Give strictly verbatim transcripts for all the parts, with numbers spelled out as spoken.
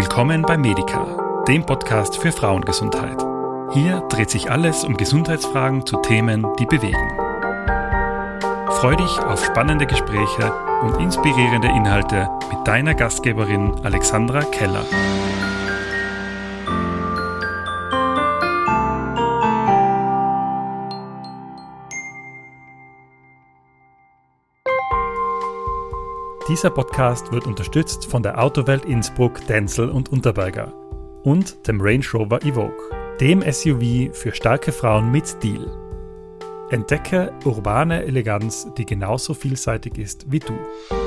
Willkommen bei Medica, dem Podcast für Frauengesundheit. Hier dreht sich alles um Gesundheitsfragen zu Themen, die bewegen. Freu dich auf spannende Gespräche und inspirierende Inhalte mit deiner Gastgeberin Alexandra Keller. Dieser Podcast wird unterstützt von der Autowelt Innsbruck, Denzel und Unterberger und dem Range Rover Evoque, dem S U V für starke Frauen mit Stil. Entdecke urbane Eleganz, die genauso vielseitig ist wie du.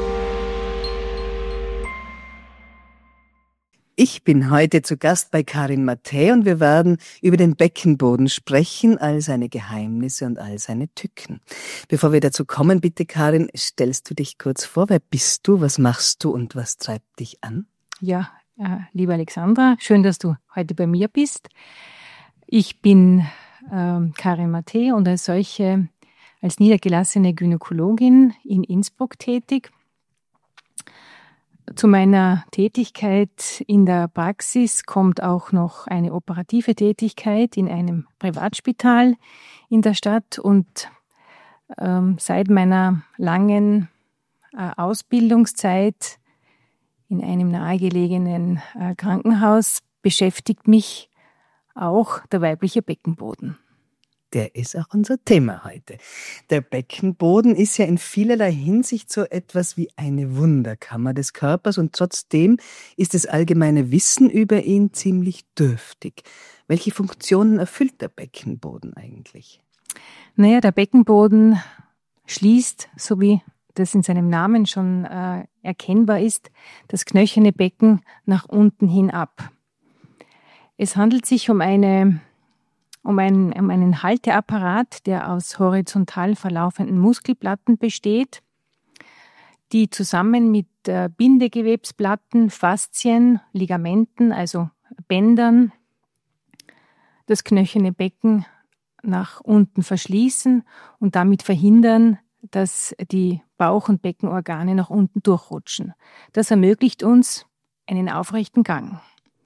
Ich bin heute zu Gast bei Karin Mathä und wir werden über den Beckenboden sprechen, all seine Geheimnisse und all seine Tücken. Bevor wir dazu kommen, bitte Karin, stellst du dich kurz vor, wer bist du, was machst du und was treibt dich an? Ja, äh, liebe Alexandra, schön, dass du heute bei mir bist. Ich bin äh, Karin Mathä und als solche, als niedergelassene Gynäkologin in Innsbruck tätig. Zu meiner Tätigkeit in der Praxis kommt auch noch eine operative Tätigkeit in einem Privatspital in der Stadt und ähm, seit meiner langen äh, Ausbildungszeit in einem nahegelegenen äh, Krankenhaus beschäftigt mich auch der weibliche Beckenboden. Der ist auch unser Thema heute. Der Beckenboden ist ja in vielerlei Hinsicht so etwas wie eine Wunderkammer des Körpers und trotzdem ist das allgemeine Wissen über ihn ziemlich dürftig. Welche Funktionen erfüllt der Beckenboden eigentlich? Naja, der Beckenboden schließt, so wie das in seinem Namen schon äh, erkennbar ist, das knöcherne Becken nach unten hin ab. Es handelt sich um eine Um einen, um einen Halteapparat, der aus horizontal verlaufenden Muskelplatten besteht, die zusammen mit äh, Bindegewebsplatten, Faszien, Ligamenten, also Bändern, das knöcherne Becken nach unten verschließen und damit verhindern, dass die Bauch- und Beckenorgane nach unten durchrutschen. Das ermöglicht uns einen aufrechten Gang.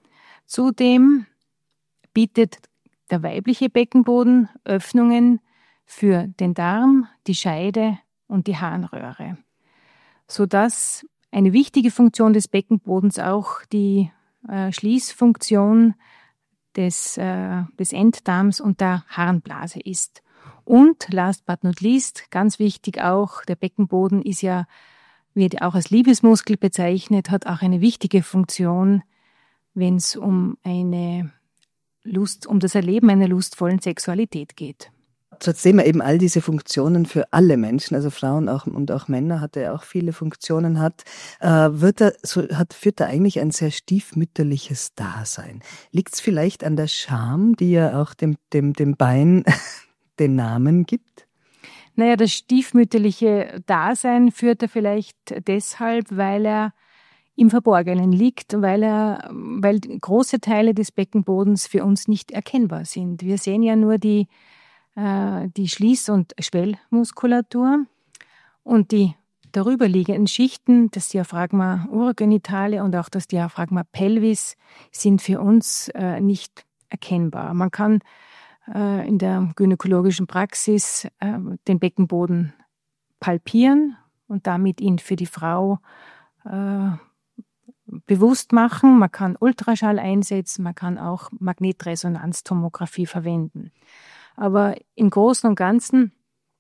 Zudem bietet der weibliche Beckenboden Öffnungen für den Darm, die Scheide und die Harnröhre, sodass eine wichtige Funktion des Beckenbodens auch die äh, Schließfunktion des, äh, des Enddarms und der Harnblase ist. Und last but not least, ganz wichtig auch, der Beckenboden ist ja, wird auch als Liebesmuskel bezeichnet, hat auch eine wichtige Funktion, wenn es um eine Lust, um das Erleben einer lustvollen Sexualität geht. Trotzdem er eben all diese Funktionen für alle Menschen, also Frauen auch und auch Männer, hat er auch viele Funktionen hat, äh, wird er, so, hat, führt er eigentlich ein sehr stiefmütterliches Dasein. Liegt es vielleicht an der Scham, die ja auch dem, dem, dem Bein den Namen gibt? Naja, das stiefmütterliche Dasein führt er vielleicht deshalb, weil er im Verborgenen liegt, weil er, weil große Teile des Beckenbodens für uns nicht erkennbar sind. Wir sehen ja nur die, äh, die Schließ- und Schwellmuskulatur und die darüberliegenden Schichten, das Diaphragma urgenitale und auch das Diaphragma pelvis, sind für uns äh, nicht erkennbar. Man kann äh, in der gynäkologischen Praxis äh, den Beckenboden palpieren und damit ihn für die Frau äh, bewusst machen. Man kann Ultraschall einsetzen, man kann auch Magnetresonanztomographie verwenden. Aber im Großen und Ganzen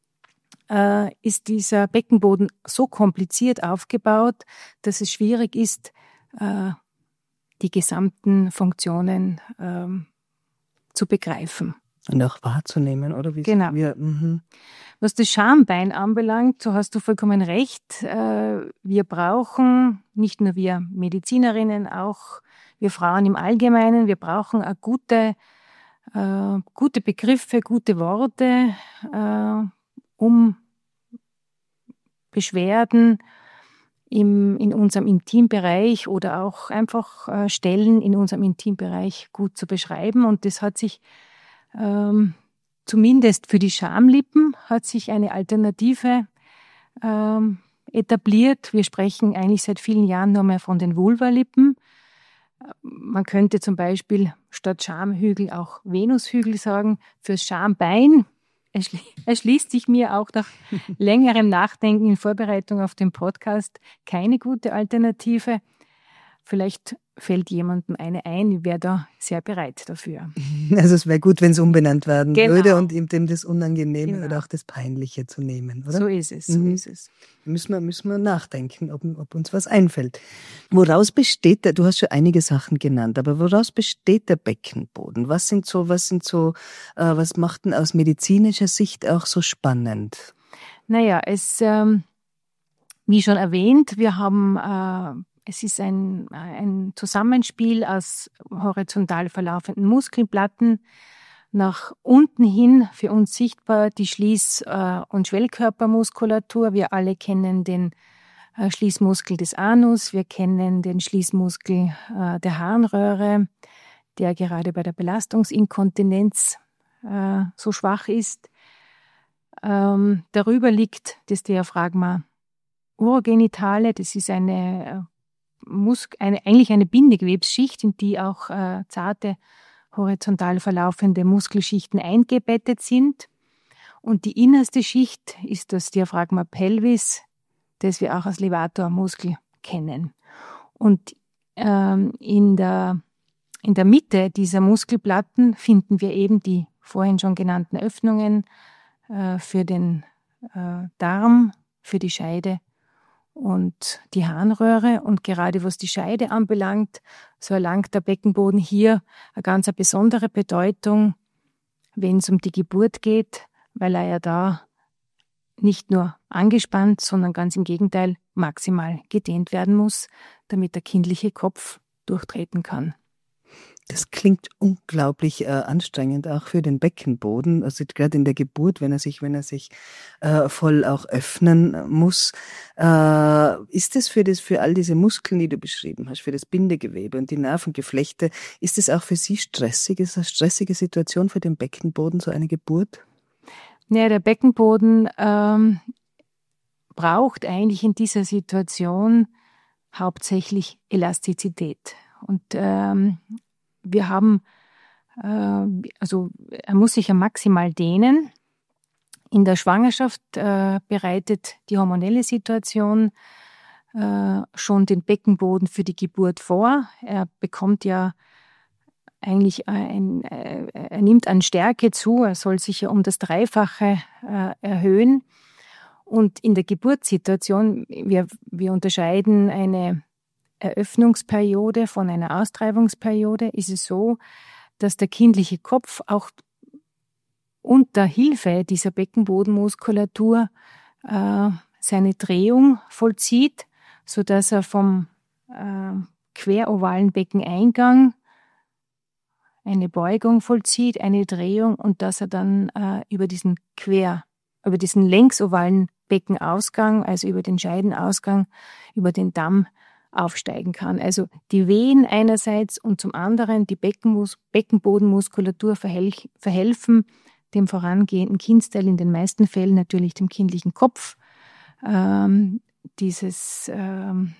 äh, ist dieser Beckenboden so kompliziert aufgebaut, dass es schwierig ist, äh, die gesamten Funktionen äh, zu begreifen. Und auch wahrzunehmen, oder? Wie genau. Wir, mhm. Was das Schambein anbelangt, so hast du vollkommen recht. Wir brauchen, nicht nur wir Medizinerinnen, auch wir Frauen im Allgemeinen, wir brauchen eine gute, äh, gute Begriffe, gute Worte, äh, um Beschwerden im, in unserem Intimbereich oder auch einfach äh, Stellen in unserem Intimbereich gut zu beschreiben. Und das hat sich ähm, zumindest für die Schamlippen hat sich eine Alternative ähm, etabliert. Wir sprechen eigentlich seit vielen Jahren nur mehr von den Vulvalippen. Man könnte zum Beispiel statt Schamhügel auch Venushügel sagen. Fürs Schambein erschli- erschließt sich mir auch nach längerem Nachdenken in Vorbereitung auf den Podcast keine gute Alternative. Vielleicht fällt jemandem eine ein, ich wäre da sehr bereit dafür. Also es wäre gut, wenn es umbenannt werden Genau. würde und ihm dem das Unangenehme Genau. oder auch das Peinliche zu nehmen, oder? So ist es, so Mhm. ist es. Müssen wir, müssen wir nachdenken, ob, ob uns was einfällt. Woraus besteht der, du hast schon einige Sachen genannt, aber woraus besteht der Beckenboden? Was sind so, was sind so, äh, was macht denn aus medizinischer Sicht auch so spannend? Naja, es, ähm, wie schon erwähnt, wir haben, äh, es ist ein, ein Zusammenspiel aus horizontal verlaufenden Muskelplatten, nach unten hin für uns sichtbar die Schließ- äh, und Schwellkörpermuskulatur. Wir alle kennen den äh, Schließmuskel des Anus, wir kennen den Schließmuskel äh, der Harnröhre, der gerade bei der Belastungsinkontinenz äh, so schwach ist. Ähm, darüber liegt das Diaphragma urogenitale, das ist eine, äh, Mus- eine eigentlich eine Bindegewebsschicht, in die auch äh, zarte horizontal verlaufende Muskelschichten eingebettet sind. Und die innerste Schicht ist das Diaphragma pelvis, das wir auch als Levatormuskel kennen. Und ähm, in der, in der Mitte dieser Muskelplatten finden wir eben die vorhin schon genannten Öffnungen äh, für den äh, Darm, für die Scheide und die Harnröhre. Und gerade was die Scheide anbelangt, so erlangt der Beckenboden hier eine ganz eine besondere Bedeutung, wenn es um die Geburt geht, weil er ja da nicht nur angespannt, sondern ganz im Gegenteil maximal gedehnt werden muss, damit der kindliche Kopf durchtreten kann. Das klingt unglaublich äh, anstrengend auch für den Beckenboden, also gerade in der Geburt, wenn er sich, wenn er sich äh, voll auch öffnen muss. Äh, ist es für das, für all diese Muskeln, die du beschrieben hast, für das Bindegewebe und die Nervengeflechte, ist es auch für Sie stressig? Ist es eine stressige Situation für den Beckenboden, so eine Geburt? Ja, der Beckenboden ähm, braucht eigentlich in dieser Situation hauptsächlich Elastizität. Und ähm, wir haben, äh, also er muss sich ja maximal dehnen. In der Schwangerschaft äh, bereitet die hormonelle Situation äh, schon den Beckenboden für die Geburt vor. Er bekommt ja eigentlich ein, äh, er nimmt an Stärke zu, er soll sich ja um das Dreifache äh, erhöhen. Und in der Geburtssituation, wir, wir unterscheiden eine Eröffnungsperiode von einer Austreibungsperiode, ist es so, dass der kindliche Kopf auch unter Hilfe dieser Beckenbodenmuskulatur äh, seine Drehung vollzieht, so dass er vom äh, querovalen Beckeneingang eine Beugung vollzieht, eine Drehung und dass er dann äh, über diesen quer, über diesen längsovalen Beckenausgang, also über den Scheidenausgang, über den Damm aufsteigen kann. Also die Wehen einerseits und zum anderen die Beckenmus- Beckenbodenmuskulatur verhel- verhelfen dem vorangehenden Kindsteil, in den meisten Fällen natürlich dem kindlichen Kopf, ähm, dieses ähm,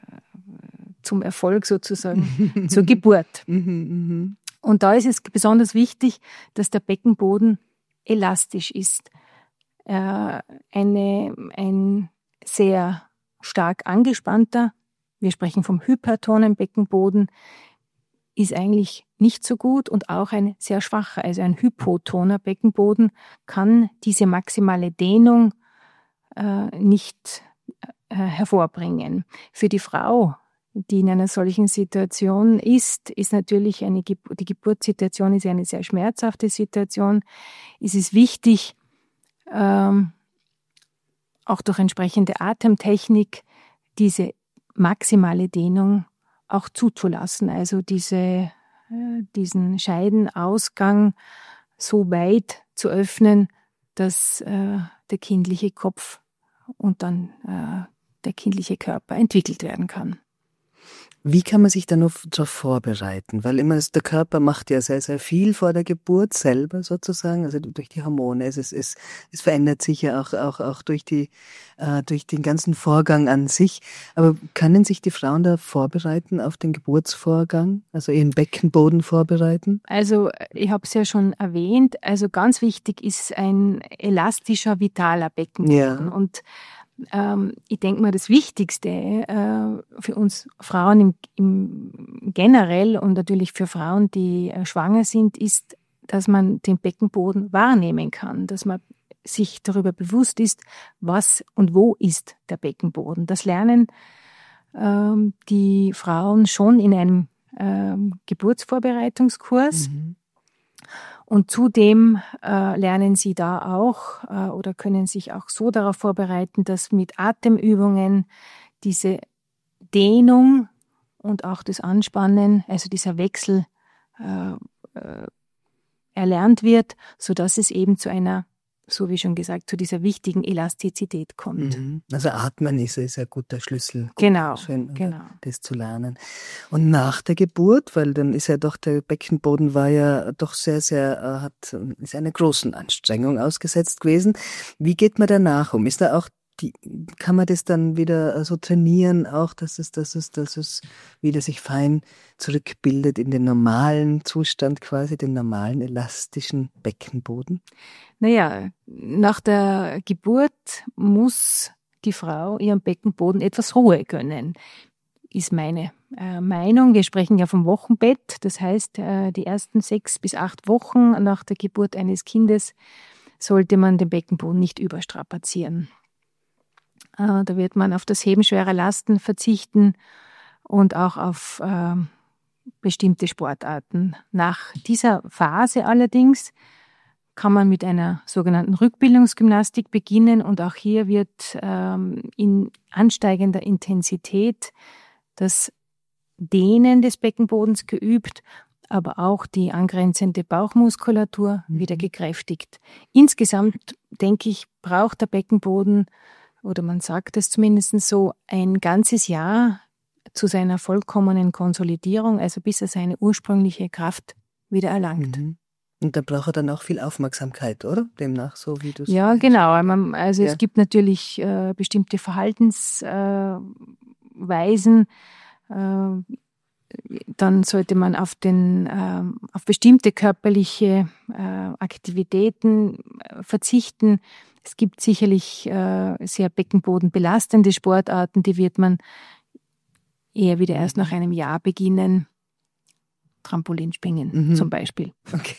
zum Erfolg sozusagen, zur Geburt. Und da ist es besonders wichtig, dass der Beckenboden elastisch ist. Äh, eine, ein sehr stark angespannter, wir sprechen vom hypertonen Beckenboden, ist eigentlich nicht so gut und auch ein sehr schwacher, also ein hypotoner Beckenboden kann diese maximale Dehnung äh, nicht äh, hervorbringen. Für die Frau, die in einer solchen Situation ist, ist natürlich eine Ge- die Geburtssituation ist eine sehr schmerzhafte Situation. Es ist wichtig, ähm, auch durch entsprechende Atemtechnik diese maximale Dehnung auch zuzulassen, also diese, äh, diesen Scheidenausgang so weit zu öffnen, dass äh, der kindliche Kopf und dann äh, der kindliche Körper entwickelt werden kann. Wie kann man sich da noch darauf vorbereiten? Weil immer der Körper macht ja sehr, sehr viel vor der Geburt selber sozusagen, also durch die Hormone. Es, es, es, es verändert sich ja auch, auch, auch durch, die, äh, durch den ganzen Vorgang an sich. Aber können sich die Frauen da vorbereiten auf den Geburtsvorgang, also ihren Beckenboden vorbereiten? Also ich habe es ja schon erwähnt, also ganz wichtig ist ein elastischer, vitaler Beckenboden. Ja. Und Ähm, ich denke mal, das Wichtigste äh, für uns Frauen im, im generell und natürlich für Frauen, die äh, schwanger sind, ist, dass man den Beckenboden wahrnehmen kann, dass man sich darüber bewusst ist, was und wo ist der Beckenboden. Das lernen ähm, die Frauen schon in einem ähm, Geburtsvorbereitungskurs. Mhm. Und zudem äh, lernen sie da auch äh, oder können sich auch so darauf vorbereiten, dass mit Atemübungen diese Dehnung und auch das Anspannen, also dieser Wechsel äh, äh, erlernt wird, sodass es eben zu einer, so wie schon gesagt, zu dieser wichtigen Elastizität kommt. Mhm. Also Atmen ist, ist ein guter Schlüssel. Genau, Schön, genau. Das zu lernen. Und nach der Geburt, weil dann ist ja doch der Beckenboden war ja doch sehr, sehr, hat, ist einer großen Anstrengung ausgesetzt gewesen. Wie geht man danach um? Ist da auch die, kann man das dann wieder so trainieren, auch, dass es, dass es, dass es wieder sich fein zurückbildet in den normalen Zustand quasi, den normalen elastischen Beckenboden? Naja, nach der Geburt muss die Frau ihrem Beckenboden etwas Ruhe gönnen, ist meine äh, Meinung. Wir sprechen ja vom Wochenbett, das heißt, äh, die ersten sechs bis acht Wochen nach der Geburt eines Kindes sollte man den Beckenboden nicht überstrapazieren. Äh, da wird man auf das Heben schwerer Lasten verzichten und auch auf äh, bestimmte Sportarten. Nach dieser Phase allerdings kann man mit einer sogenannten Rückbildungsgymnastik beginnen und auch hier wird ähm, in ansteigender Intensität das Dehnen des Beckenbodens geübt, aber auch die angrenzende Bauchmuskulatur mhm. wieder gekräftigt. Insgesamt, denke ich, braucht der Beckenboden, oder man sagt es zumindest so, ein ganzes Jahr zu seiner vollkommenen Konsolidierung, also bis er seine ursprüngliche Kraft wieder erlangt. Mhm. Und da braucht er dann auch viel Aufmerksamkeit, oder? Demnach, so wie du es Ja, genau. Also ja. Es gibt natürlich äh, bestimmte Verhaltensweisen. Äh, äh, dann sollte man auf, den, äh, auf bestimmte körperliche äh, Aktivitäten äh, verzichten. Es gibt sicherlich äh, sehr beckenbodenbelastende Sportarten, die wird man eher wieder erst nach einem Jahr beginnen. Trampolinspringen mhm. zum Beispiel. Okay.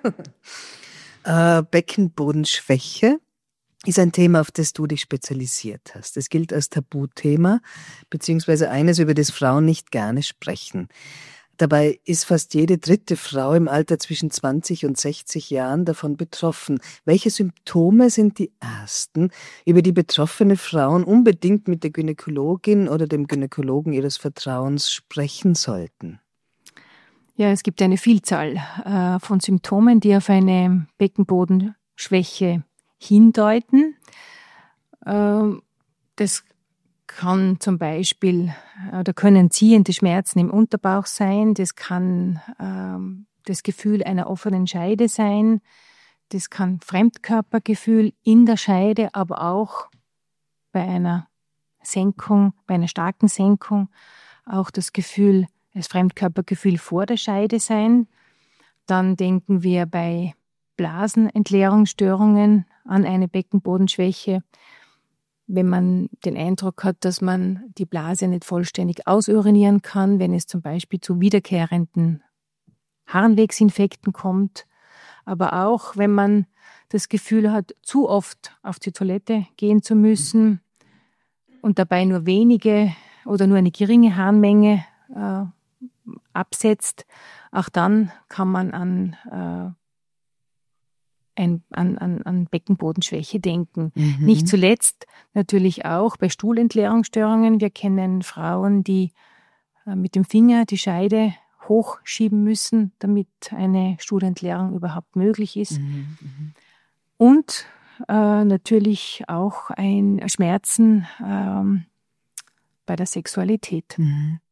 äh, Beckenbodenschwäche ist ein Thema, auf das du dich spezialisiert hast. Es gilt als Tabuthema, beziehungsweise eines, über das Frauen nicht gerne sprechen. Dabei ist fast jede dritte Frau im Alter zwischen zwanzig und sechzig Jahren davon betroffen. Welche Symptome sind die ersten, über die betroffene Frauen unbedingt mit der Gynäkologin oder dem Gynäkologen ihres Vertrauens sprechen sollten? Ja, es gibt eine Vielzahl äh, von Symptomen, die auf eine Beckenbodenschwäche hindeuten. Äh, das kann zum Beispiel, oder können ziehende Schmerzen im Unterbauch sein, das kann ähm, das Gefühl einer offenen Scheide sein, das kann Fremdkörpergefühl in der Scheide, aber auch bei einer Senkung, bei einer starken Senkung, auch das Gefühl, das Fremdkörpergefühl vor der Scheide sein. Dann denken wir bei Blasenentleerungsstörungen an eine Beckenbodenschwäche, wenn man den Eindruck hat, dass man die Blase nicht vollständig ausurinieren kann, wenn es zum Beispiel zu wiederkehrenden Harnwegsinfekten kommt, aber auch wenn man das Gefühl hat, zu oft auf die Toilette gehen zu müssen und dabei nur wenige oder nur eine geringe Harnmenge äh, absetzt, auch dann kann man an äh, Ein, an, an, an Beckenbodenschwäche denken. Mhm. Nicht zuletzt natürlich auch bei Stuhlentleerungsstörungen. Wir kennen Frauen, die äh, mit dem Finger die Scheide hochschieben müssen, damit eine Stuhlentleerung überhaupt möglich ist. Mhm. Und äh, natürlich auch ein Schmerzen ähm, bei der Sexualität. Mhm.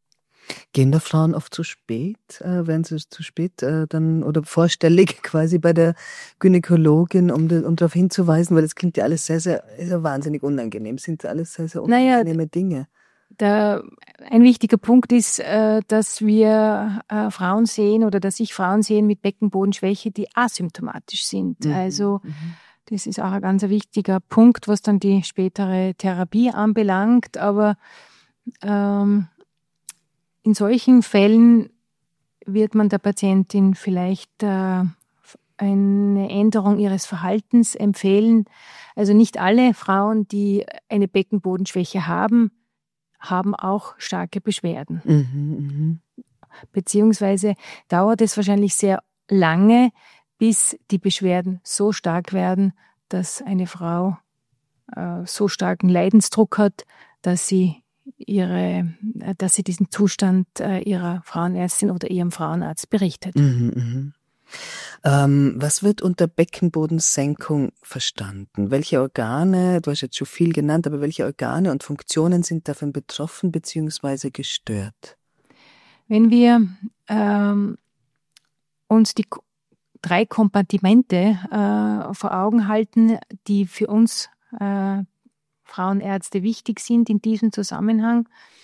Gehen da Frauen oft zu spät? Äh, werden sie zu spät äh, dann oder vorstellig quasi bei der Gynäkologin, um, de, um darauf hinzuweisen? Weil das klingt ja alles sehr, sehr, sehr wahnsinnig unangenehm. Sind alles sehr, sehr unangenehme naja, Dinge. Der, ein wichtiger Punkt ist, äh, dass wir äh, Frauen sehen oder dass ich Frauen sehen mit Beckenbodenschwäche, die asymptomatisch sind. Mhm. Also mhm. das ist auch ein ganz wichtiger Punkt, was dann die spätere Therapie anbelangt. Aber ähm, in solchen Fällen wird man der Patientin vielleicht äh, eine Änderung ihres Verhaltens empfehlen. Also nicht alle Frauen, die eine Beckenbodenschwäche haben, haben auch starke Beschwerden. Mhm, mh. Beziehungsweise dauert es wahrscheinlich sehr lange, bis die Beschwerden so stark werden, dass eine Frau äh, so starken Leidensdruck hat, dass sie ihre, dass sie diesen Zustand äh, ihrer Frauenärztin oder ihrem Frauenarzt berichtet. Mhm, mh. Ähm, was wird unter Beckenbodensenkung verstanden? Welche Organe, du hast jetzt schon viel genannt, aber welche Organe und Funktionen sind davon betroffen bzw. gestört? Wenn wir ähm, uns die drei Kompartimente äh, vor Augen halten, die für uns äh, Frauenärzte wichtig sind in diesem Zusammenhang,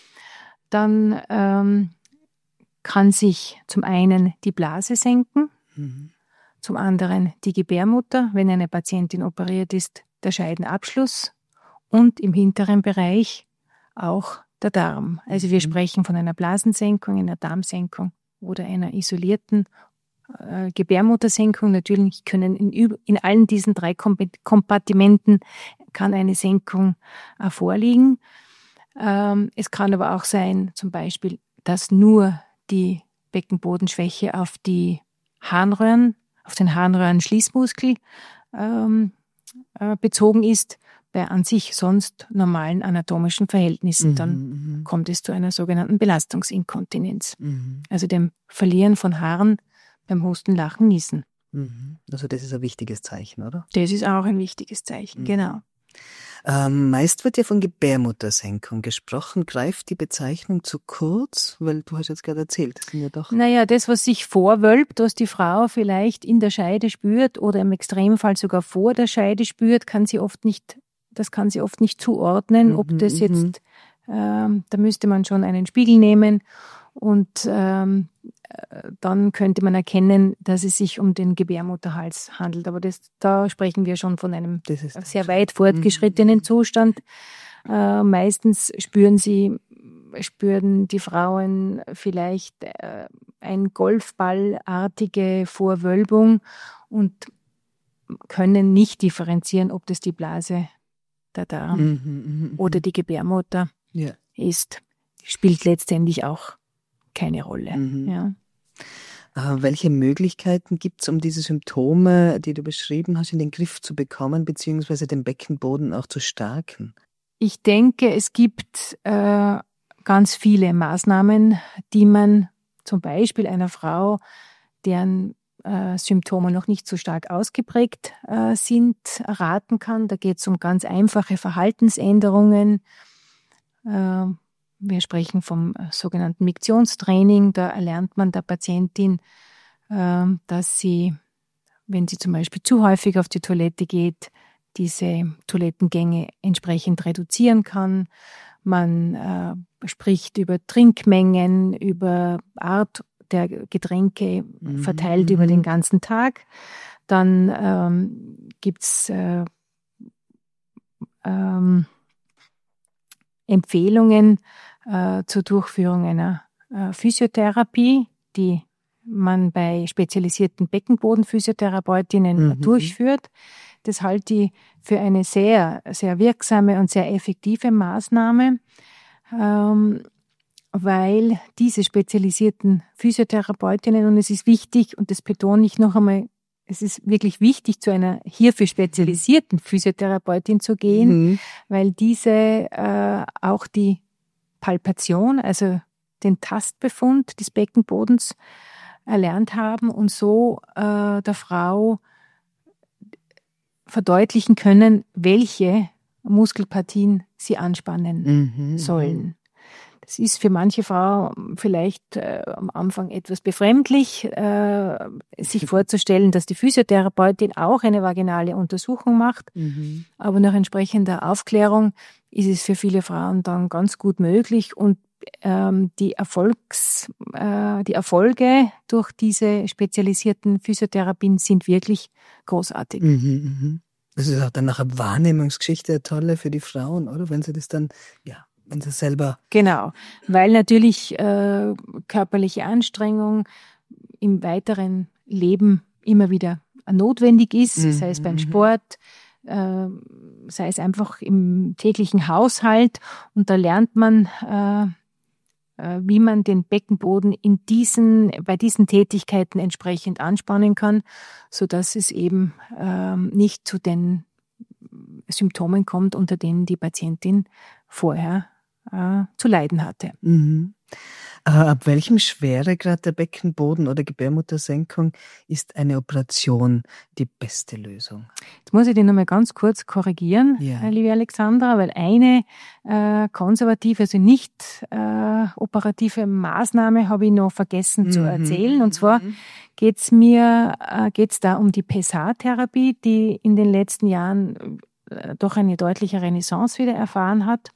dann ähm, kann sich zum einen die Blase senken, mhm. zum anderen die Gebärmutter, wenn eine Patientin operiert ist, der Scheidenabschluss und im hinteren Bereich auch der Darm. Also wir mhm. sprechen von einer Blasensenkung, einer Darmsenkung oder einer isolierten äh, Gebärmuttersenkung. Natürlich können in, in allen diesen drei Kompartimenten kann eine Senkung äh, vorliegen. Ähm, es kann aber auch sein, zum Beispiel, dass nur die Beckenbodenschwäche auf die Harnröhren, auf den Harnröhrenschließmuskel ähm, äh, bezogen ist, bei an sich sonst normalen anatomischen Verhältnissen. Mhm, Dann kommt es zu einer sogenannten Belastungsinkontinenz, mhm. also dem Verlieren von Haaren beim Husten, Lachen, Niesen. Mhm. Also das ist ein wichtiges Zeichen, oder? Das ist auch ein wichtiges Zeichen, mhm. genau. Ähm, meist wird ja von Gebärmuttersenkung gesprochen. Greift die Bezeichnung zu kurz? Weil du hast jetzt gerade erzählt, das sind ja doch... Naja, das, was sich vorwölbt, was die Frau vielleicht in der Scheide spürt oder im Extremfall sogar vor der Scheide spürt, kann sie oft nicht, das kann sie oft nicht zuordnen, mhm, ob das jetzt, ähm, da müsste man schon einen Spiegel nehmen und ähm, dann könnte man erkennen, dass es sich um den Gebärmutterhals handelt. Aber das, da sprechen wir schon von einem sehr weit fortgeschrittenen mhm. Zustand. Äh, meistens spüren sie, spüren die Frauen vielleicht äh, eine golfballartige Vorwölbung und können nicht differenzieren, ob das die Blase, der Darm mhm, mhm, oder die Gebärmutter ja. ist. Spielt letztendlich auch keine Rolle. Mhm. Ja. Äh, welche Möglichkeiten gibt es, um diese Symptome, die du beschrieben hast, in den Griff zu bekommen, beziehungsweise den Beckenboden auch zu stärken? Ich denke, es gibt äh, ganz viele Maßnahmen, die man zum Beispiel einer Frau, deren äh, Symptome noch nicht so stark ausgeprägt äh, sind, raten kann. Da geht es um ganz einfache Verhaltensänderungen. Äh, Wir sprechen vom sogenannten Miktionstraining. Da erlernt man der Patientin, dass sie, wenn sie zum Beispiel zu häufig auf die Toilette geht, diese Toilettengänge entsprechend reduzieren kann. Man äh, spricht über Trinkmengen, über Art der Getränke verteilt mhm. über den ganzen Tag. Dann ähm, gibt's äh, ähm, Empfehlungen äh, zur Durchführung einer äh, Physiotherapie, die man bei spezialisierten Beckenbodenphysiotherapeutinnen mhm. durchführt. Das halte ich für eine sehr, sehr wirksame und sehr effektive Maßnahme, ähm, weil diese spezialisierten Physiotherapeutinnen, und es ist wichtig, und das betone ich noch einmal, es ist wirklich wichtig, zu einer hierfür spezialisierten Physiotherapeutin zu gehen, mhm. weil diese äh, auch die Palpation, also den Tastbefund des Beckenbodens erlernt haben und so äh, der Frau verdeutlichen können, welche Muskelpartien sie anspannen mhm. sollen. Das ist für manche Frau vielleicht äh, am Anfang etwas befremdlich, äh, sich vorzustellen, dass die Physiotherapeutin auch eine vaginale Untersuchung macht. Mhm. Aber nach entsprechender Aufklärung ist es für viele Frauen dann ganz gut möglich und ähm, die Erfolgs, äh, die Erfolge durch diese spezialisierten Physiotherapien sind wirklich großartig. Mhm, mh. Das ist auch dann nachher Wahrnehmungsgeschichte eine tolle für die Frauen, oder? Wenn sie das dann, ja, wenn sie selber... Genau, weil natürlich äh, körperliche Anstrengung im weiteren Leben immer wieder notwendig ist, mhm, sei es beim Sport, äh, sei es einfach im täglichen Haushalt. Und da lernt man, äh, äh, wie man den Beckenboden in diesen, bei diesen Tätigkeiten entsprechend anspannen kann, so dass es eben äh, nicht zu den Symptomen kommt, unter denen die Patientin vorher äh, zu leiden hatte. Mhm. Äh, ab welchem Schweregrad der Beckenboden- oder Gebärmuttersenkung ist eine Operation die beste Lösung? Jetzt muss ich dich nochmal ganz kurz korrigieren, ja. äh, liebe Alexandra, weil eine äh, konservative, also nicht äh, operative Maßnahme habe ich noch vergessen mhm. zu erzählen. Und zwar geht's mir, äh, geht's da um die Pessartherapie, die in den letzten Jahren äh, doch eine deutliche Renaissance wieder erfahren hat.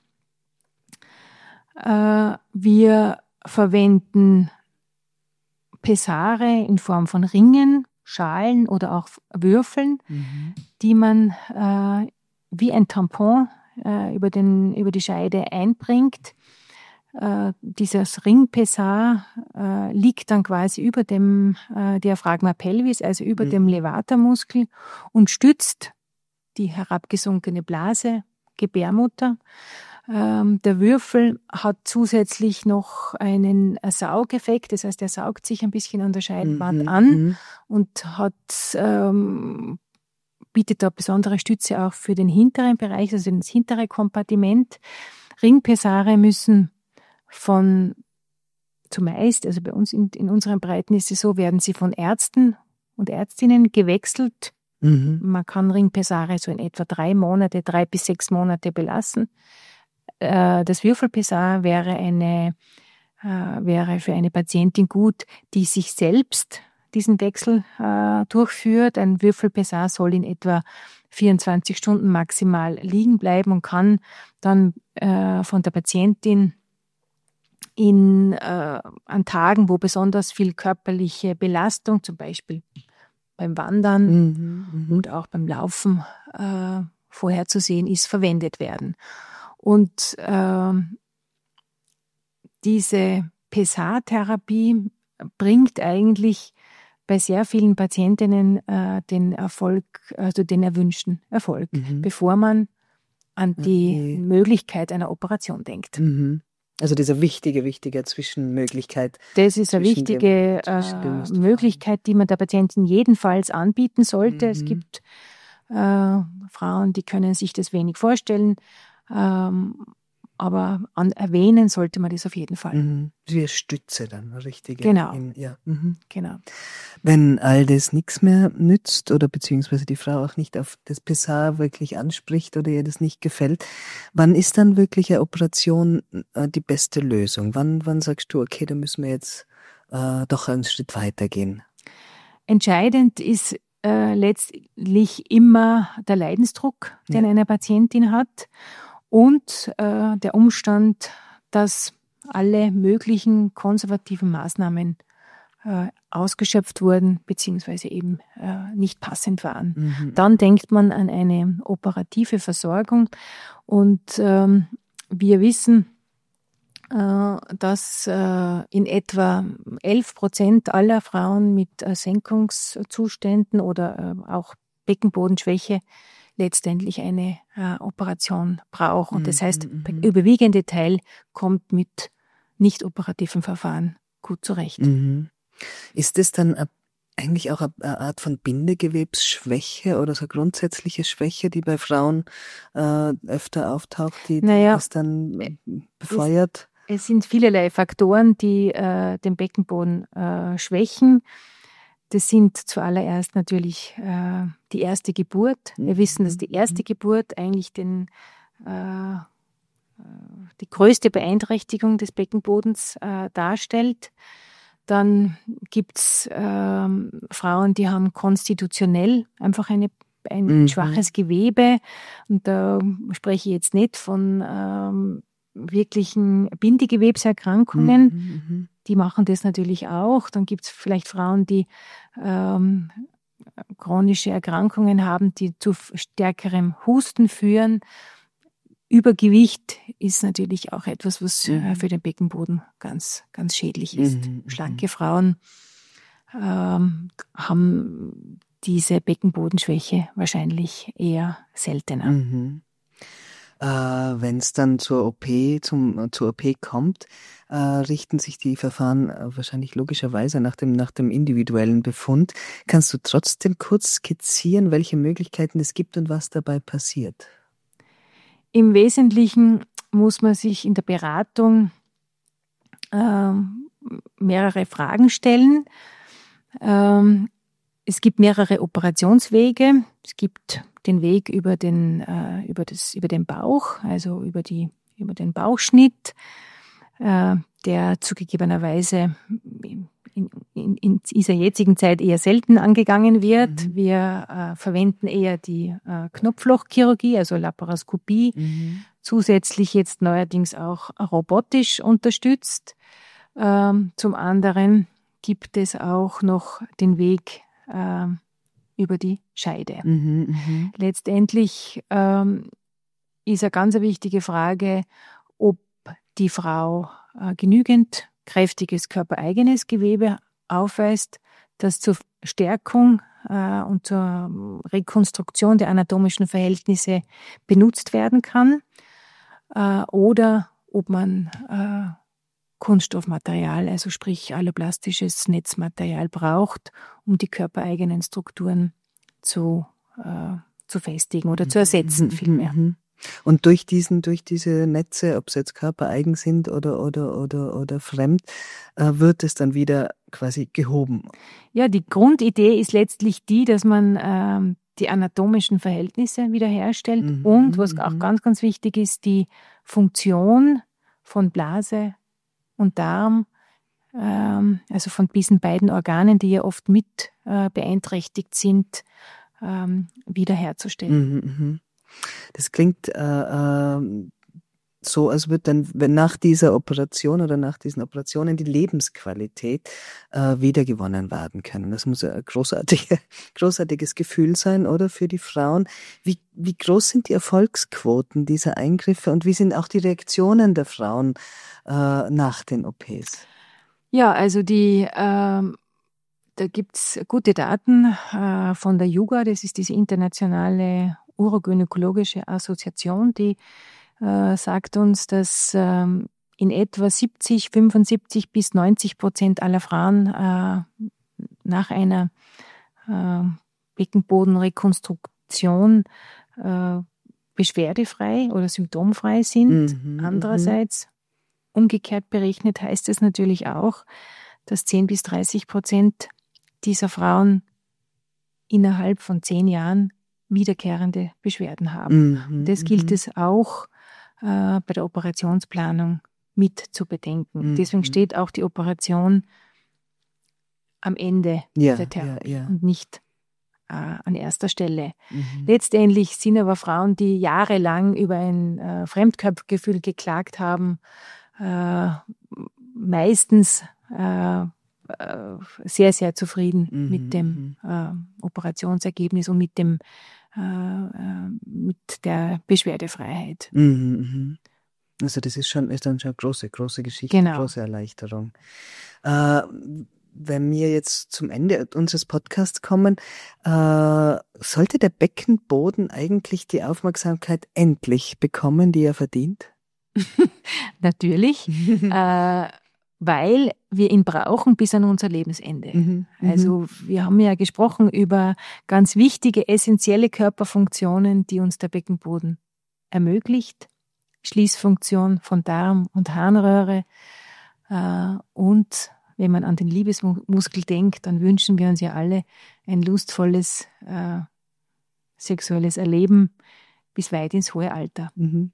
Äh, wir verwenden Pessare in Form von Ringen, Schalen oder auch Würfeln, mhm. die man äh, wie ein Tampon äh, über, den, über die Scheide einbringt. Äh, dieses Ringpessar äh, liegt dann quasi über dem äh, Diaphragma pelvis, also über mhm. dem Levatormuskel und stützt die herabgesunkene Blase, Gebärmutter. Ähm, der Würfel hat zusätzlich noch einen Saugeffekt, das heißt, er saugt sich ein bisschen an der Scheidenwand mhm. an und hat, ähm, bietet da besondere Stütze auch für den hinteren Bereich, also das hintere Kompartiment. Ringpessare müssen von zumeist, also bei uns in, in unseren Breiten ist es so, werden sie von Ärzten und Ärztinnen gewechselt. Mhm. Man kann Ringpessare so in etwa drei Monate, drei bis sechs Monate belassen. Das Würfelpessar wäre eine, äh, wäre für eine Patientin gut, die sich selbst diesen Wechsel äh, durchführt. Ein Würfelpessar soll in etwa vierundzwanzig Stunden maximal liegen bleiben und kann dann äh, von der Patientin in, äh, an Tagen, wo besonders viel körperliche Belastung, zum Beispiel beim Wandern mhm, und auch beim Laufen äh, vorherzusehen ist, verwendet werden. Und äh, diese Pessartherapie bringt eigentlich bei sehr vielen Patientinnen äh, den Erfolg, also den erwünschten Erfolg, mhm. bevor man an die okay. Möglichkeit einer Operation denkt. Mhm. Also diese wichtige, wichtige Zwischenmöglichkeit. Das ist eine wichtige dem, äh, Möglichkeit, die man der Patientin jedenfalls anbieten sollte. Mhm. Es gibt äh, Frauen, die können sich das wenig vorstellen. Ähm, aber an, erwähnen sollte man das auf jeden Fall. Mhm. Wie eine Stütze dann, eine richtige. Genau. In, ja. mhm. genau. Wenn all das nichts mehr nützt oder beziehungsweise die Frau auch nicht auf das Pessar wirklich anspricht oder ihr das nicht gefällt, wann ist dann wirklich eine Operation äh, die beste Lösung? Wann, wann sagst du, okay, da müssen wir jetzt äh, doch einen Schritt weitergehen? Entscheidend ist äh, letztlich immer der Leidensdruck, den ja. eine Patientin hat. Und äh, der Umstand, dass alle möglichen konservativen Maßnahmen äh, ausgeschöpft wurden, beziehungsweise eben äh, nicht passend waren. Mhm. Dann denkt man an eine operative Versorgung. Und ähm, wir wissen, äh, dass äh, in etwa elf Prozent aller Frauen mit äh, Senkungszuständen oder äh, auch Beckenbodenschwäche letztendlich eine äh, Operation braucht. Und das heißt, der mhm. überwiegende Teil kommt mit nicht operativen Verfahren gut zurecht. Mhm. Ist das dann a, eigentlich auch eine Art von Bindegewebsschwäche oder so eine grundsätzliche Schwäche, die bei Frauen äh, öfter auftaucht, die naja, das dann befeuert? Es, es sind vielerlei Faktoren, die äh, den Beckenboden äh, schwächen. Das sind zuallererst natürlich äh, die erste Geburt. Wir wissen, dass die erste Geburt eigentlich den, äh, die größte Beeinträchtigung des Beckenbodens äh, darstellt. Dann gibt's ähm, Frauen, die haben konstitutionell einfach eine, ein Mhm. schwaches Gewebe. Und da spreche ich jetzt nicht von ähm, wirklichen Bindegewebserkrankungen. Mhm, mhm. Die machen das natürlich auch. Dann gibt's vielleicht Frauen, die ähm, chronische Erkrankungen haben, die zu stärkerem Husten führen. Übergewicht ist natürlich auch etwas, was Mhm. äh, für den Beckenboden ganz, ganz schädlich ist. Mhm, mhm. Schlanke Frauen ähm, haben diese Beckenbodenschwäche wahrscheinlich eher seltener. Mhm. Äh, Wenn es dann zur O P, zum, zur O P kommt, äh, richten sich die Verfahren äh, wahrscheinlich logischerweise nach dem, nach dem individuellen Befund. Kannst du trotzdem kurz skizzieren, welche Möglichkeiten es gibt und was dabei passiert? Im Wesentlichen muss man sich in der Beratung ähm, mehrere Fragen stellen. Ähm, es gibt mehrere Operationswege. Es gibt den Weg über den, äh, über das, über den Bauch, also über die, über den Bauchschnitt, äh, der zugegebenerweise in, in, in dieser jetzigen Zeit eher selten angegangen wird. Mhm. Wir äh, verwenden eher die äh, Knopflochchirurgie, also Laparoskopie, Mhm. zusätzlich jetzt neuerdings auch robotisch unterstützt. Ähm, zum anderen gibt es auch noch den Weg ähm, über die Scheide. Mhm, mhm. Letztendlich ähm, ist eine ganz wichtige Frage, ob die Frau äh, genügend kräftiges körpereigenes Gewebe aufweist, das zur Stärkung äh, und zur Rekonstruktion der anatomischen Verhältnisse benutzt werden kann, äh, oder ob man äh, Kunststoffmaterial, also sprich alloplastisches Netzmaterial braucht, um die körpereigenen Strukturen zu, äh, zu festigen oder zu ersetzen Mhm, vielmehr. mhm. Und durch diesen, durch diese Netze, ob sie jetzt körpereigen sind oder, oder, oder, oder fremd, äh, wird es dann wieder quasi gehoben. Ja, die Grundidee ist letztlich die, dass man ähm, die anatomischen Verhältnisse wiederherstellt Mhm, und, was mhm. auch ganz, ganz wichtig ist, die Funktion von Blase und Darm, ähm, also von diesen beiden Organen, die ja oft mit äh, beeinträchtigt sind, ähm, wiederherzustellen. Mhm, mhm. Das klingt äh, ähm, so, als wird dann, wenn nach dieser Operation oder nach diesen Operationen die Lebensqualität äh, wiedergewonnen werden können. Das muss ein großartige, großartiges Gefühl sein, oder, für die Frauen. Wie, wie groß sind die Erfolgsquoten dieser Eingriffe und wie sind auch die Reaktionen der Frauen äh, nach den O Ps? Ja, also die, ähm, da gibt's gute Daten äh, von der JUGA, das ist diese internationale urogynäkologische Assoziation, die äh, sagt uns, dass ähm, in etwa siebzig, fünfundsiebzig bis neunzig Prozent aller Frauen äh, nach einer äh, Beckenbodenrekonstruktion äh, beschwerdefrei oder symptomfrei sind. Mhm, Andererseits, umgekehrt berechnet, heißt es natürlich auch, dass zehn bis dreißig Prozent dieser Frauen innerhalb von zehn Jahren wiederkehrende Beschwerden haben. mhm, Und das gilt mhm. es auch äh, bei der Operationsplanung mit zu bedenken. Mhm. Deswegen steht auch die Operation am Ende Ja, der ja, Therapie ja. und nicht äh, an erster Stelle. Mhm. Letztendlich sind aber Frauen, die jahrelang über ein äh, Fremdkörpergefühl geklagt haben, äh, meistens äh, äh, sehr, sehr zufrieden Mhm, mit dem äh, Operationsergebnis und mit dem äh, äh, mit der Beschwerdefreiheit. Mhm, mhm. Also das ist schon, ist dann schon eine große, große Geschichte, Genau. große Erleichterung. Äh, wenn wir jetzt zum Ende unseres Podcasts kommen, äh, sollte der Beckenboden eigentlich die Aufmerksamkeit endlich bekommen, die er verdient? Natürlich, äh, weil wir ihn brauchen bis an unser Lebensende. Mhm, mhm. Also wir haben ja gesprochen über ganz wichtige, essentielle Körperfunktionen, die uns der Beckenboden ermöglicht. Schließfunktion von Darm und Harnröhre. Äh, und wenn man an den Liebesmuskel denkt, dann wünschen wir uns ja alle ein lustvolles äh, sexuelles Erleben bis weit ins hohe Alter. Mhm.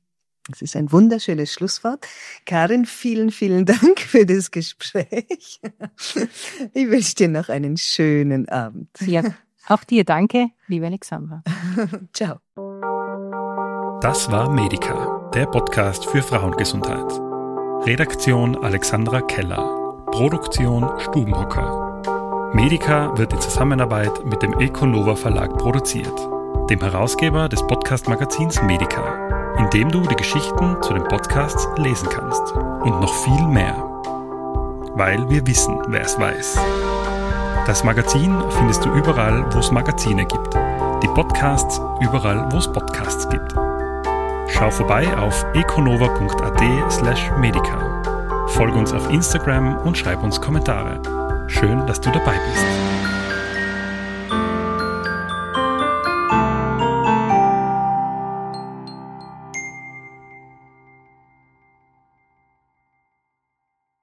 Das ist ein wunderschönes Schlusswort. Karin, vielen, vielen Dank für das Gespräch. Ich wünsche dir noch einen schönen Abend. Ja, auch dir danke, liebe Alexandra. Ciao. Das war Medica, der Podcast für Frauengesundheit. Redaktion Alexandra Keller. Produktion Stubenhocker. Medica wird in Zusammenarbeit mit dem Econova Verlag produziert, dem Herausgeber des Podcast-Magazins Medica, in dem du die Geschichten zu den Podcasts lesen kannst und noch viel mehr. Weil wir wissen, wer es weiß. Das Magazin findest du überall, wo es Magazine gibt. Die Podcasts überall, wo es Podcasts gibt. Schau vorbei auf econova punkt a t slash medica. Folge uns auf Instagram und schreib uns Kommentare. Schön, dass du dabei bist.